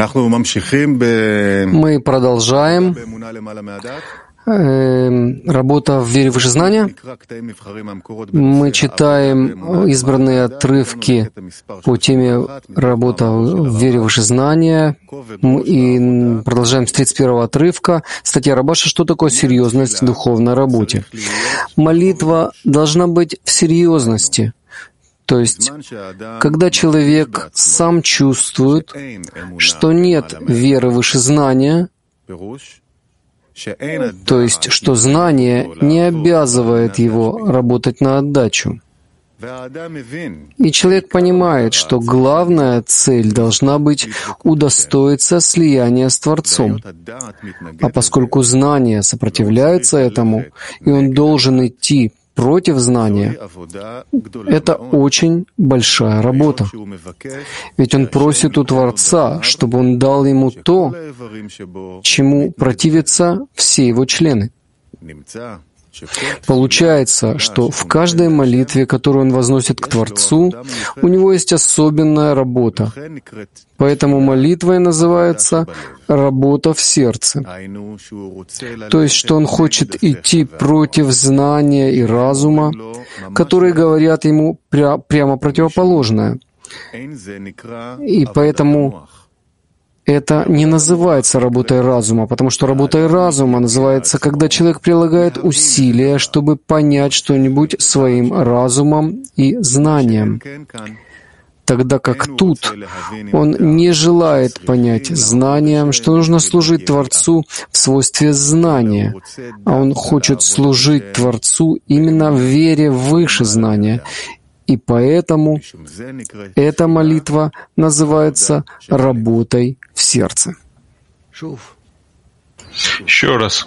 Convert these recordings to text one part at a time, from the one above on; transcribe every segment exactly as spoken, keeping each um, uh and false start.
Мы продолжаем работа в вере выше знания. Мы читаем избранные отрывки по теме «Работа в вере выше знания» и продолжаем с тридцать первого отрывка. Статья Рабаша «Что такое серьезность в духовной работе?». Молитва должна быть в серьезности. То есть, когда человек сам чувствует, что нет веры выше знания, то есть, что знание не обязывает его работать на отдачу. И человек понимает, что главная цель должна быть удостоиться слияния с Творцом. А поскольку знание сопротивляется этому, и он должен идти против знания, это очень большая работа. Ведь он просит у Творца, чтобы он дал ему то, чему противятся все его члены. Получается, что в каждой молитве, которую он возносит к Творцу, у него есть особенная работа. Поэтому молитвой называется «работа в сердце». То есть, что он хочет идти против знания и разума, которые говорят ему пря- прямо противоположное. И поэтому это не называется работой разума, потому что работой разума называется, когда человек прилагает усилия, чтобы понять что-нибудь своим разумом и знанием. Тогда как тут он не желает понять знанием, что нужно служить Творцу в свойстве знания, а он хочет служить Творцу именно в вере выше знания. И поэтому эта молитва называется работой в сердце. Еще раз.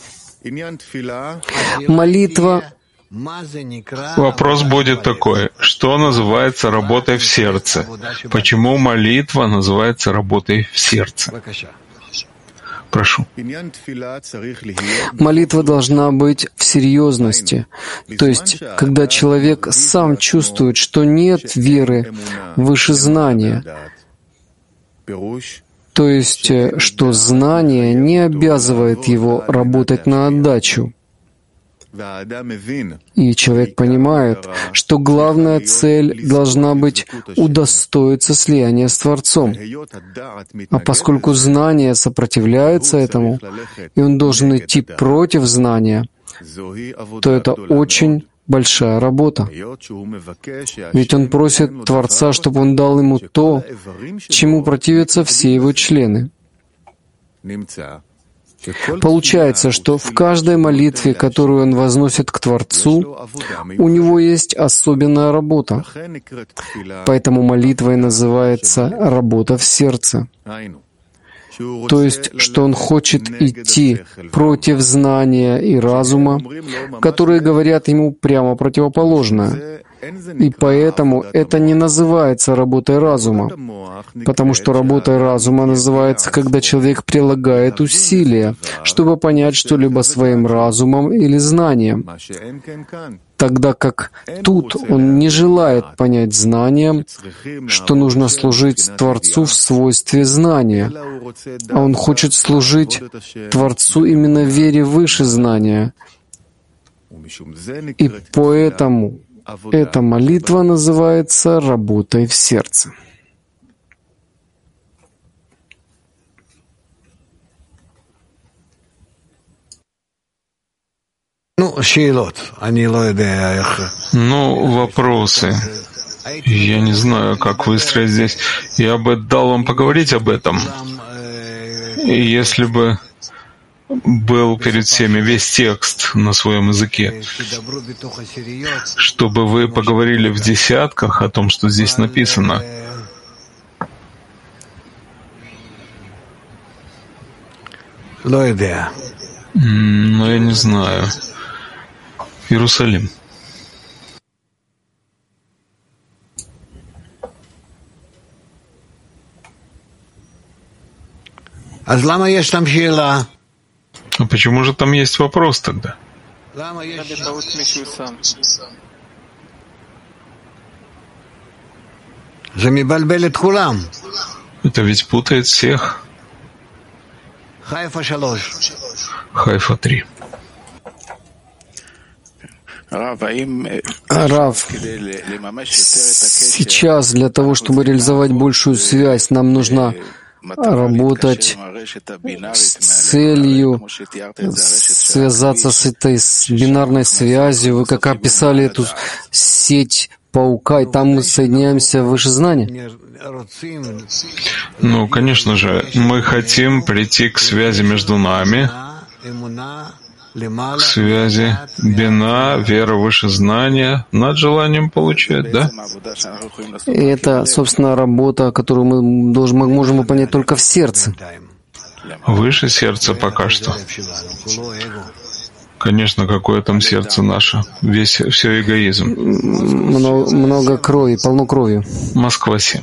Молитва. Вопрос будет такой: что называется работой в сердце? Почему молитва называется работой в сердце? Прошу. Молитва должна быть в серьезности. То есть, когда человек сам чувствует, что нет веры выше знания, то есть, что знание не обязывает его работать на отдачу. И человек понимает, что главная цель должна быть удостоиться слияния с Творцом. А поскольку знание сопротивляется этому, и он должен идти против знания, то это очень большая работа. Ведь он просит Творца, чтобы он дал ему то, чему противятся все его члены. Получается, что в каждой молитве, которую он возносит к Творцу, у него есть особенная работа. Поэтому молитвой называется «работа в сердце». То есть, что он хочет идти против знания и разума, которые говорят ему прямо противоположное. И поэтому это не называется работой разума, потому что работой разума называется, когда человек прилагает усилия, чтобы понять что-либо своим разумом или знанием, тогда как тут он не желает понять знанием, что нужно служить Творцу в свойстве знания, а он хочет служить Творцу именно в вере выше знания. И поэтому эта молитва называется работой в сердце. Ну, вопросы. Я не знаю, как выстроить здесь. Я бы дал вам поговорить об этом. И если бы был перед всеми весь текст на своем языке, чтобы вы поговорили в десятках о том, что здесь написано. Но я не знаю. Иерусалим. А почему же там есть вопрос тогда? Это ведь путает всех. Хайфа три. Рав, сейчас для того, чтобы реализовать большую связь, нам нужно работать с целью связаться с этой бинарной связью. Вы как описали эту сеть паука, и там мы соединяемся в выше знания? Ну, конечно же, мы хотим прийти к связи между нами, к связи бина, вера выше знания, над желанием получать, да? И это, собственно, работа, которую мы должны, можем выполнять только в сердце. Выше сердца пока что. Конечно, какое там сердце наше. Весь, все эгоизм. Много, много крови, полно крови. Москва семь.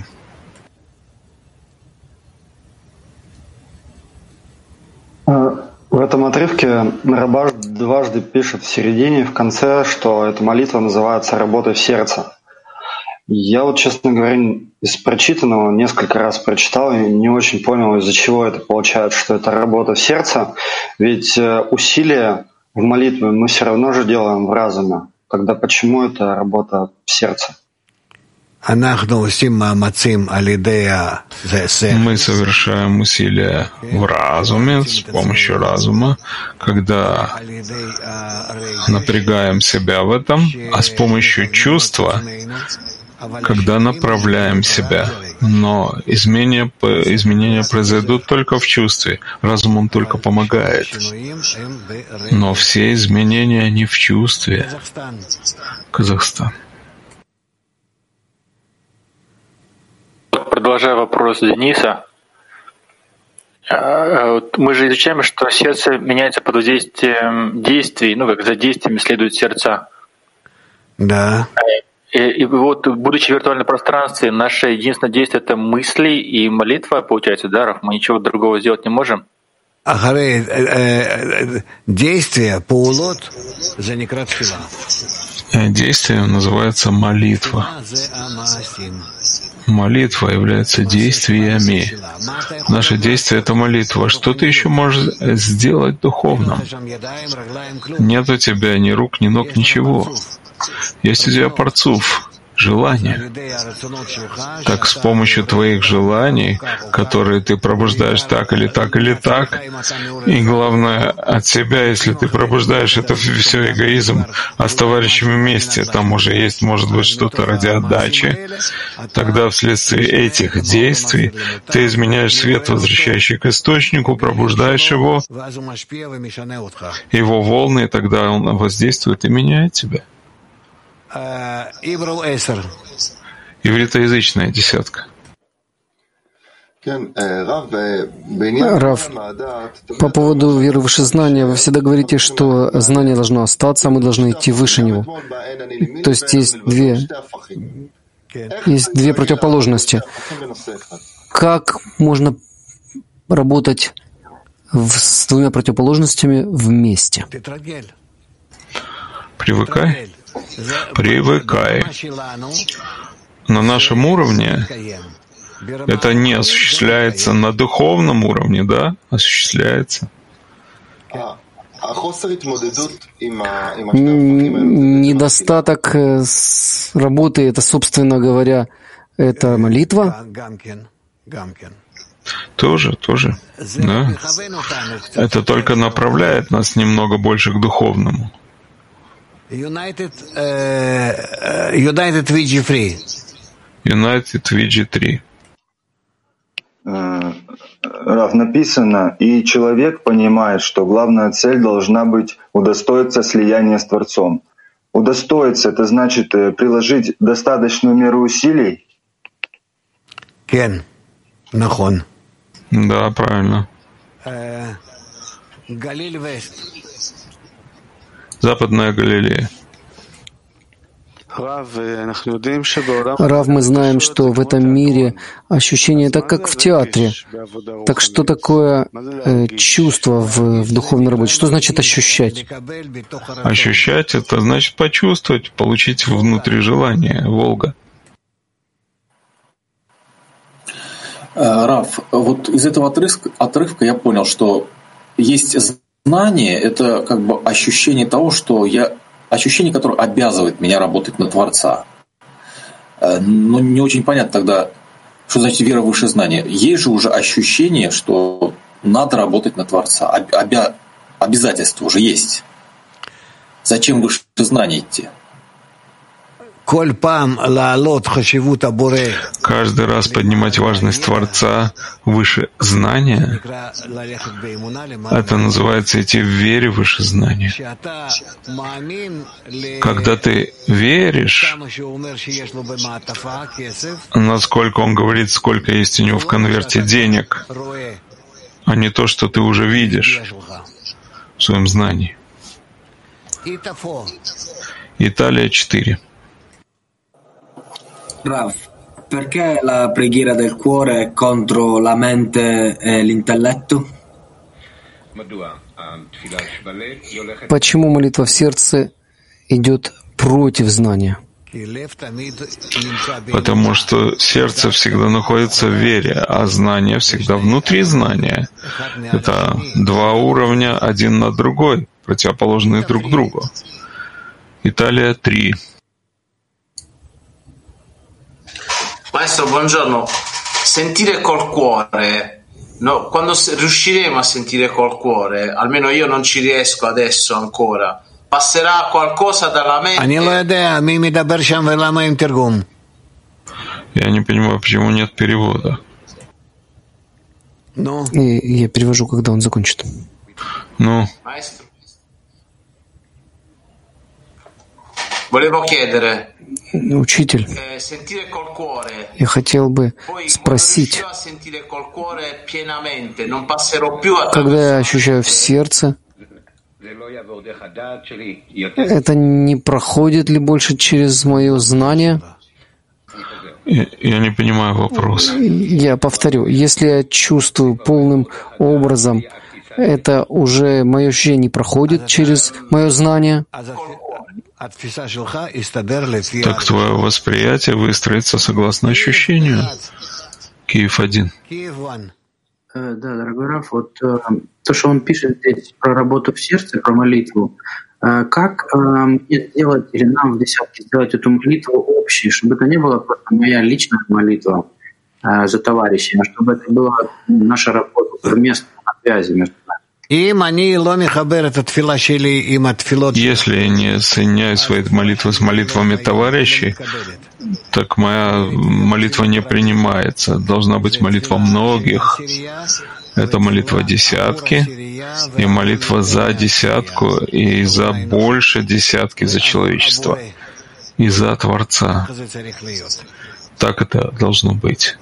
В этом отрывке Рабаш дважды пишет в середине, в конце, что эта молитва называется «работой в сердце». Я вот, честно говоря, из прочитанного несколько раз прочитал и не очень понял, из-за чего это получается, что это работа в сердце. Ведь усилия в молитве мы все равно же делаем в разуме. Тогда почему это работа в сердце? Мы совершаем усилия в разуме, с помощью разума, когда напрягаем себя в этом, а с помощью чувства, когда направляем себя. Но изменения, изменения произойдут только в чувстве. Разум он только помогает. Но все изменения не в чувстве. Казахстан. Продолжая вопрос Дениса, мы же изучаем, что сердце меняется под воздействием действий, ну, как за действиями следуют сердца. Да. И, и вот, будучи в виртуальном пространстве, наше единственное действие — это мысли и молитва, получается, да, Раф? Мы ничего другого сделать не можем? Действие, паулот, действие называется молитва. Молитва является действиями. Наше действие — это молитва. Что ты еще можешь сделать духовным? Нет у тебя ни рук, ни ног, ничего. Есть у тебя парцуф, желание. Так с помощью твоих желаний, которые ты пробуждаешь так или так или так, и главное от себя, если ты пробуждаешь это все эгоизм, а с товарищами вместе, там уже есть, может быть, что-то ради отдачи, тогда вследствие этих действий ты изменяешь свет, возвращающий к источнику, пробуждаешь его, его волны, и тогда он воздействует и меняет тебя. Ивритоязычная десятка. Рав, по поводу веры выше знания, вы всегда говорите, что знание должно остаться, а мы должны идти выше него. То есть есть две, есть две противоположности. Как можно работать в, с двумя противоположностями вместе? Привыкай. Привыкай. На нашем уровне это не осуществляется, на духовном уровне, да, осуществляется. Недостаток работы, это, собственно говоря, это молитва. Тоже, тоже, да. Это только направляет нас немного больше к духовному. United, uh, United ви джи три. United ви джи три. Рав, написано, и человек понимает, что главная цель должна быть удостоиться слияния с Творцом. Удостоиться — это значит приложить достаточную меру усилий? Кен, нахон. Да, правильно. Галиль Вест. Западная Галилея. Рав, мы знаем, что в этом мире ощущение — это как в театре. Так что такое э, чувство в, в духовной работе? Что значит ощущать? Ощущать — это значит почувствовать, получить внутри желание. Волга. Рав, вот из этого отрывка, отрывка я понял, что есть знание, это как бы ощущение того, что я ощущение, которое обязывает меня работать на Творца. Но не очень понятно тогда, что значит вера выше знания. Есть же уже ощущение, что надо работать на Творца. Обя... Обязательство уже есть. Зачем выше знания идти? Каждый раз поднимать важность Творца выше знания, это называется идти в вере выше знания. Когда ты веришь, насколько он говорит, сколько есть у него в конверте денег, а не то, что ты уже видишь в своем знании. Италия четыре. Rav, perché la preghiera del cuore è contro la mente e l'intelletto? Почему молитва в сердце идет против знания? Потому что сердце всегда находится в вере, а знание всегда внутри знания. Это два уровня, один над другой, противоположные друг другу. Италия три. Maestro, buongiorno. Sentire col cuore, no? Quando riusciremo a sentire col cuore, almeno io non ci riesco adesso ancora, passerà qualcosa dalla mente? Я не понимаю, почему нет перевода. И я перевожу, когда он закончит. Ну. Учитель, я хотел бы спросить, когда я ощущаю в сердце, это не проходит ли больше через мое знание? Я, я не понимаю вопрос. Я повторю, если я чувствую полным образом, это уже мое ощущение не проходит через мое знание? Так твое восприятие выстроится согласно ощущению. Киев один. Да, дорогой Раф, вот то, что он пишет здесь про работу в сердце, про молитву, как мне сделать, или нам в десятке сделать эту молитву общей, чтобы это не была просто моя личная молитва за товарищей, а чтобы это была наша работа, совместная связь между нами. Если я не соединяю свои молитвы с молитвами товарищей, так моя молитва не принимается. Должна быть молитва многих. Это молитва десятки, и молитва за десятку, и за больше десятки за человечество, и за Творца. Так это должно быть.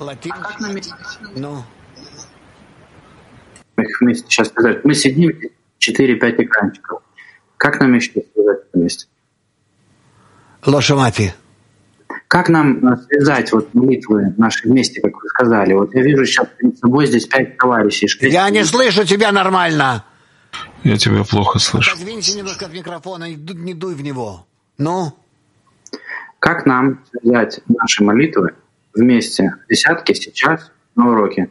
Их вместе сейчас сказать. Мы сидим, четыре-пять экранчиков. Как нам еще связать вместе? Лошамати. Как нам связать вот молитвы наши вместе, как вы сказали? Вот я вижу сейчас перед собой здесь пять товарищей. Я не слышу тебя нормально. Я тебя плохо слышу. Подвинься немножко от микрофона, не дуй в него. Ну? Как нам связать наши молитвы вместе десятки сейчас на уроке?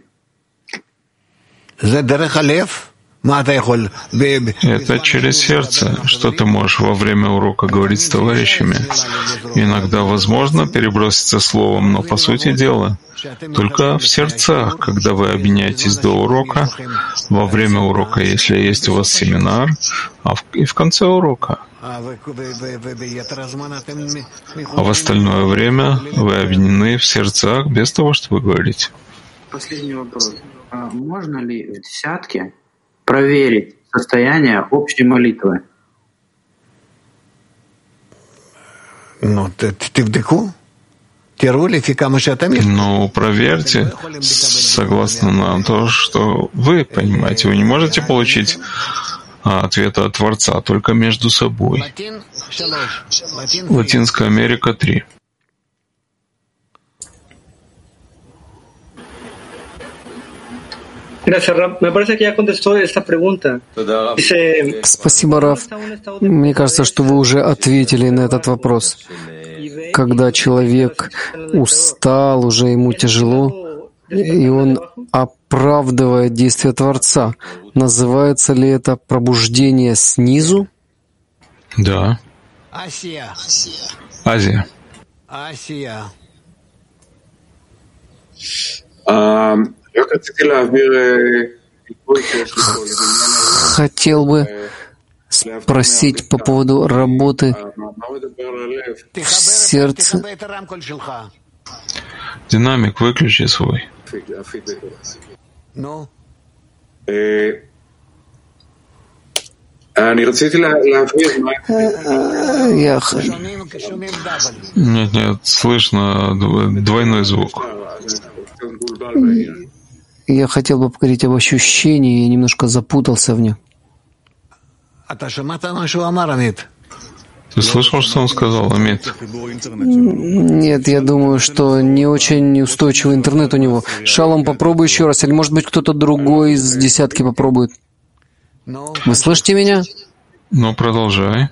Это через сердце. Что ты можешь во время урока говорить с товарищами? Иногда возможно переброситься словом, но по сути дела только в сердцах, когда вы объединяетесь до урока, во время урока, если есть у вас семинар, а в, и в конце урока. А в остальное время вы объединены в сердцах без того, чтобы говорить. Последний вопрос. А можно ли в десятке проверить состояние общей молитвы? Ну, ты, ты вдыку? Ну, проверьте, согласно нам, то, что вы понимаете. Вы не можете получить ответа от Творца, только между собой. Латинская Америка три. Спасибо, Раф. Мне кажется, что вы уже ответили на этот вопрос. Когда человек устал, уже ему тяжело, и он оправдывает действия Творца. Называется ли это пробуждение снизу? Да. Азия. Азия. Азия. Хотел бы спросить по поводу работы в сердце. Динамик выключи свой. Ну? Я... Нет, нет, слышно двойной звук. Я хотел бы поговорить об ощущении, я немножко запутался в них. Ты слышал, что он сказал, Амит? Нет, я думаю, что не очень устойчивый интернет у него. Шалом, попробуй еще раз, или, может быть, кто-то другой из десятки попробует. Вы слышите меня? Ну, продолжай.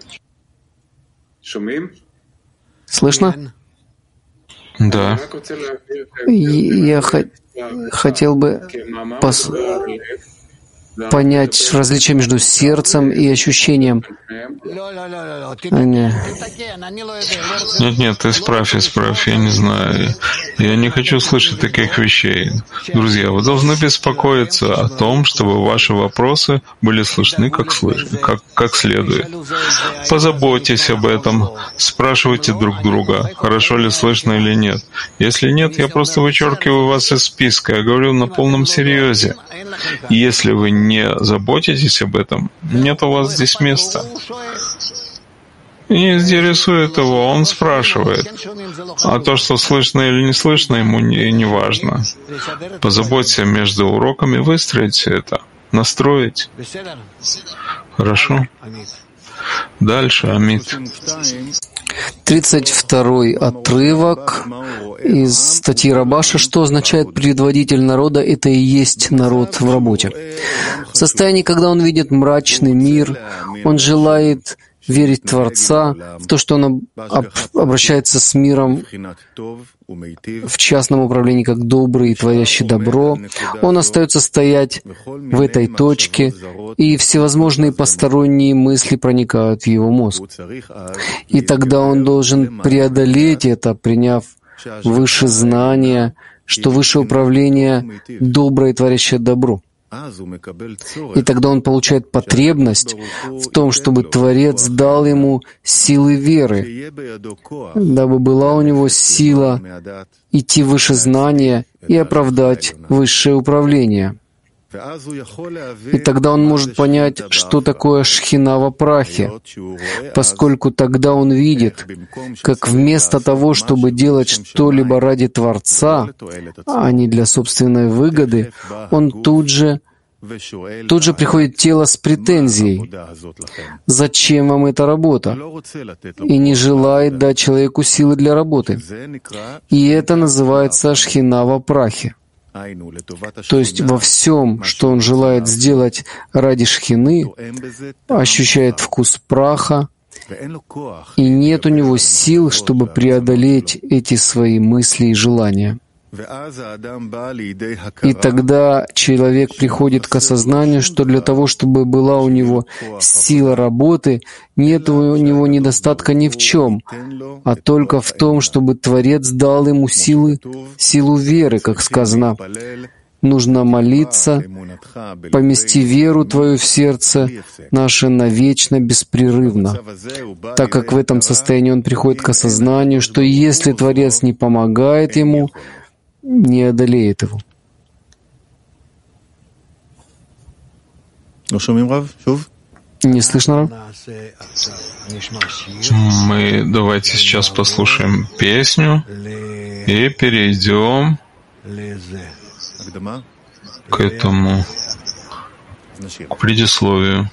Слышно? Да. Я хотел бы пос... понять различие между сердцем и ощущением. А, не. Нет, нет, исправь, исправь, я не знаю. Я не хочу слышать таких вещей. Друзья, вы должны беспокоиться о том, чтобы ваши вопросы были слышны как, слыш... как, как следует. Позаботьтесь об этом, спрашивайте друг друга, хорошо ли слышно или нет. Если нет, я просто вычеркиваю вас из списка, я говорю на полном серьезе. Если вы не заботитесь об этом, нет у вас здесь места. Не интересует его, он спрашивает. А то, что слышно или не слышно, ему не, не важно. Позаботься между уроками выстроить все это, настроить. Хорошо? Дальше, Амит. тридцать второй отрывок из статьи Рабаша. Что означает предводитель народа? Это и есть народ в работе. В состоянии, когда он видит мрачный мир, он желает верить в Творца, в то, что он об, обращается с миром в частном управлении как добрый и творящий добро. Он остается стоять в этой точке, и всевозможные посторонние мысли проникают в его мозг. И тогда он должен преодолеть это, приняв выше знания, что высшее управление — доброе и творящее добро. И тогда он получает потребность в том, чтобы Творец дал ему силы веры, дабы была у него сила идти выше знания и оправдать высшее управление. И тогда он может понять, что такое шхина во прахе, поскольку тогда он видит, как вместо того, чтобы делать что-либо ради Творца, а не для собственной выгоды, он тут же Тут же приходит тело с претензией. Зачем вам эта работа? И не желает дать человеку силы для работы. И это называется шхина во прахе. То есть во всем, что он желает сделать ради шхины, ощущает вкус праха, и нет у него сил, чтобы преодолеть эти свои мысли и желания. И тогда человек приходит к осознанию, что для того, чтобы была у него сила работы, нет у него недостатка ни в чем, а только в том, чтобы Творец дал ему силы, силу веры, как сказано. Нужно молиться, помести веру твою в сердце наше навечно, беспрерывно, так как в этом состоянии он приходит к осознанию, что если Творец не помогает ему, не одолеет его. Не слышно, Рав? Мы давайте сейчас послушаем песню и перейдем к этому, к предисловию.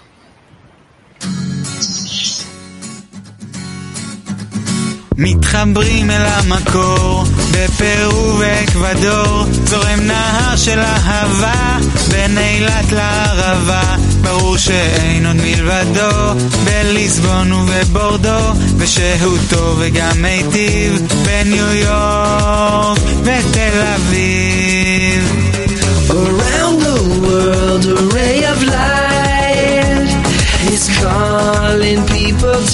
מתחברים אל המקור, בפרו ואקוודור, זורם נהר של אהבה, בין אילת לערבה, ברור שאין עוד מלבדו בליסבון ובבורדו, ושהותו וגם מיטיב בניו יורק ותל אביב. Around the world a ray of light is calling people to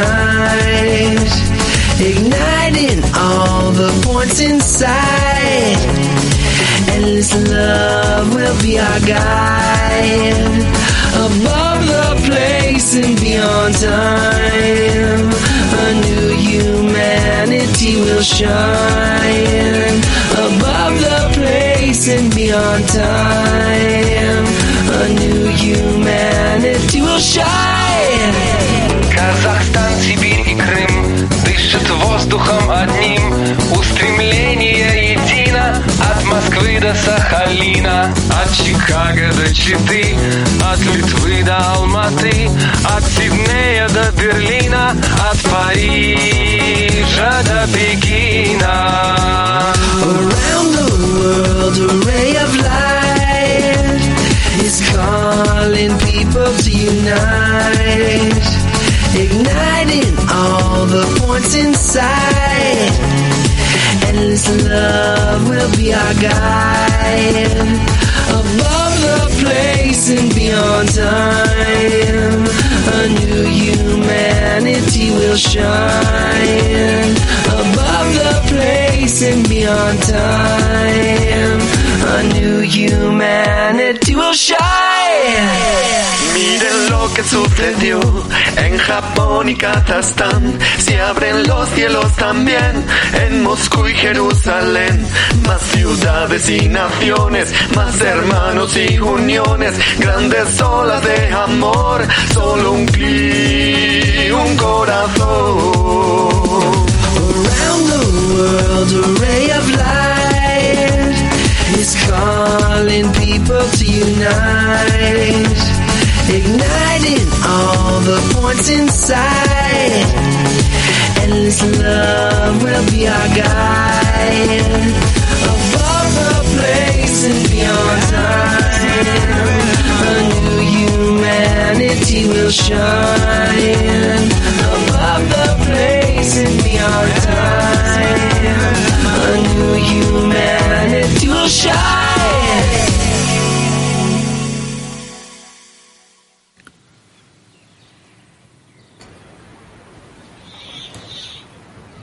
unite, igniting all the points inside. Endless love will be our guide, above the place and beyond time. A new humanity will shine, above the place and beyond time. A new humanity will shine. Казахстан, Сибирь и Крым дышат воздухом одним. Устремление едино от Москвы до Сахалина, от Чикаго до Читы, от Литвы до Алматы, от Сиднея до Берлина, от Парижа до Пекина. Around the world a ray of light is calling people to unite, igniting all the points inside. Endless love will be our guide, above the place and beyond time. A new humanity will shine, above the place and beyond time. A new humanity will shine. Miren lo que sucedió en Japón y Kazajstán. Se abren los cielos también en Moscú y Jerusalén. Más ciudades y naciones, más hermanos y uniones, grandes olas de amor, solo un clic, un corazón. Around the world a ray of light is calling people to unite, igniting all the points inside. Endless love will be our guide, above the place and beyond time. A new humanity will shine, above the place and beyond time. A new humanity will shine.